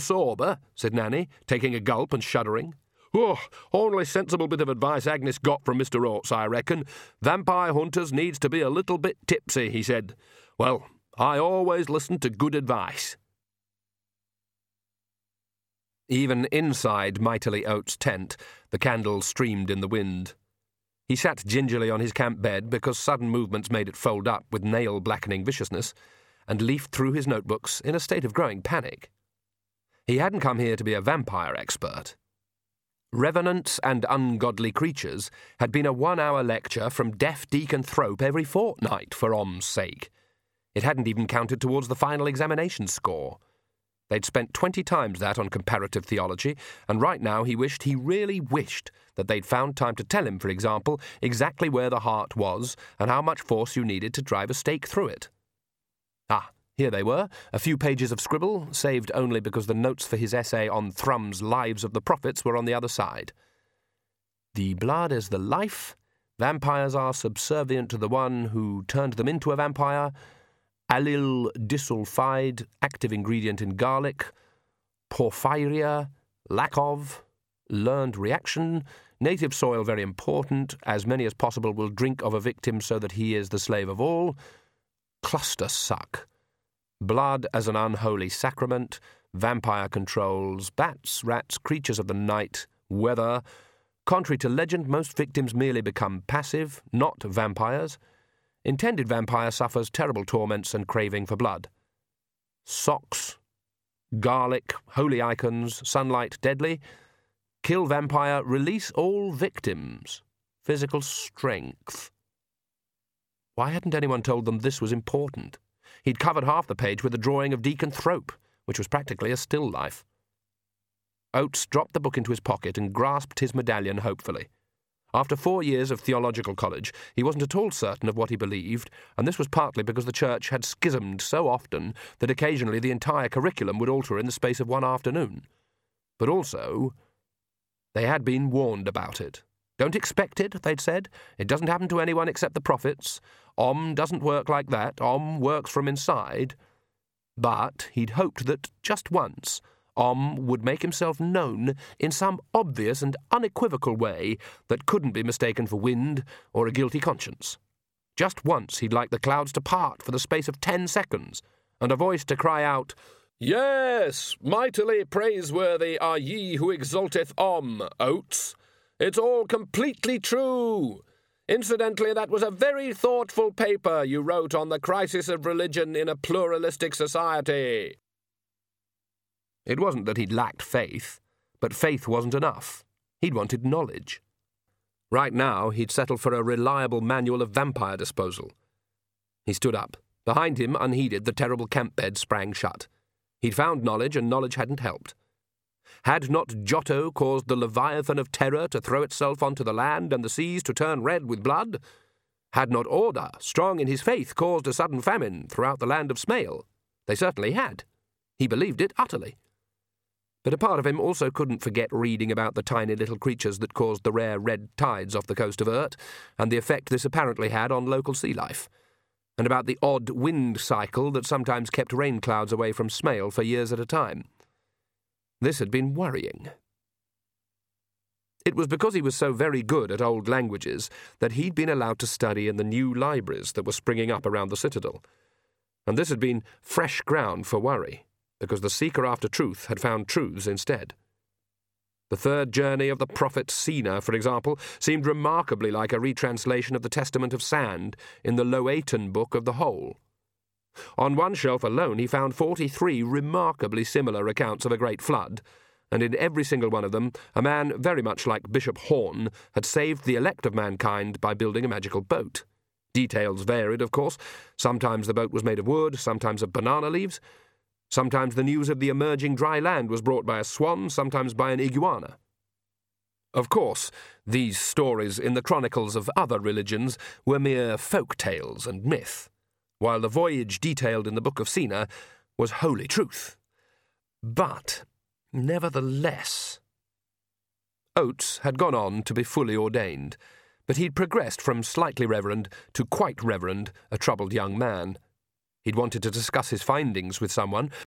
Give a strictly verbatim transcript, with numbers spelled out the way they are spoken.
absorber, said Nanny, taking a gulp and shuddering. Oh, only sensible bit of advice Agnes got from Mister Oates, I reckon. Vampire hunters needs to be a little bit tipsy, he said. Well, I always listen to good advice. Even inside Mightily Oates' tent, the candles streamed in the wind. He sat gingerly on his camp bed because sudden movements made it fold up with nail-blackening viciousness, and leafed through his notebooks in a state of growing panic. He hadn't come here to be a vampire expert. Revenants and Ungodly Creatures had been a one-hour lecture from deaf Deacon Thrope every fortnight for Om's sake. It hadn't even counted towards the final examination score. They'd spent twenty times that on comparative theology, and right now he wished, he really wished, that they'd found time to tell him, for example, exactly where the heart was and how much force you needed to drive a stake through it. Ah, here they were, a few pages of scribble, saved only because the notes for his essay on Thrum's Lives of the Prophets were on the other side. The blood is the life. Vampires are subservient to the one who turned them into a vampire. Allyl disulfide, active ingredient in garlic. Porphyria, lack of. Learned reaction. Native soil very important. As many as possible will drink of a victim so that he is the slave of all. Cluster suck. Blood as an unholy sacrament. Vampire controls. Bats, rats, creatures of the night. Weather. Contrary to legend, most victims merely become passive, not vampires. Intended vampire suffers terrible torments and craving for blood. Socks. Garlic. Holy icons. Sunlight deadly. Kill vampire. Release all victims. Physical strength. Why hadn't anyone told them this was important? He'd covered half the page with a drawing of Deacon Thrope, which was practically a still life. Oates dropped the book into his pocket and grasped his medallion hopefully. After four years of theological college, he wasn't at all certain of what he believed, and this was partly because the church had schismed so often that occasionally the entire curriculum would alter in the space of one afternoon. But also, they had been warned about it. Don't expect it, they'd said. It doesn't happen to anyone except the prophets. Om doesn't work like that. Om works from inside. But he'd hoped that, just once, Om would make himself known in some obvious and unequivocal way that couldn't be mistaken for wind or a guilty conscience. Just once he'd like the clouds to part for the space of ten seconds, and a voice to cry out, "Yes, mightily praiseworthy are ye who exalteth Om, Oates. It's all completely true. Incidentally, that was a very thoughtful paper you wrote on the crisis of religion in a pluralistic society." It wasn't that he'd lacked faith, but faith wasn't enough. He'd wanted knowledge. Right now, he'd settled for a reliable manual of vampire disposal. He stood up. Behind him, unheeded, the terrible camp bed sprang shut. He'd found knowledge, and knowledge hadn't helped. Had not Giotto caused the Leviathan of terror to throw itself onto the land and the seas to turn red with blood? Had not Orda, strong in his faith, caused a sudden famine throughout the land of Smale? They certainly had. He believed it utterly. But a part of him also couldn't forget reading about the tiny little creatures that caused the rare red tides off the coast of Urt, and the effect this apparently had on local sea life, and about the odd wind cycle that sometimes kept rain clouds away from Smale for years at a time. This had been worrying. It was because he was so very good at old languages that he'd been allowed to study in the new libraries that were springing up around the citadel, and this had been fresh ground for worry, because the seeker after truth had found truths instead. The third journey of the prophet Sina, for example, seemed remarkably like a retranslation of the Testament of Sand in the Loetan book of the Whole. On one shelf alone he found forty-three remarkably similar accounts of a great flood, and in every single one of them a man very much like Bishop Horn had saved the elect of mankind by building a magical boat. Details varied, of course. Sometimes the boat was made of wood, sometimes of banana leaves. Sometimes the news of the emerging dry land was brought by a swan, sometimes by an iguana. Of course, these stories in the chronicles of other religions were mere folk tales and myth, while the voyage detailed in the Book of Sina was holy truth. But, nevertheless, Oates had gone on to be fully ordained, but he'd progressed from slightly reverend to quite reverend, a troubled young man. He'd wanted to discuss his findings with someone,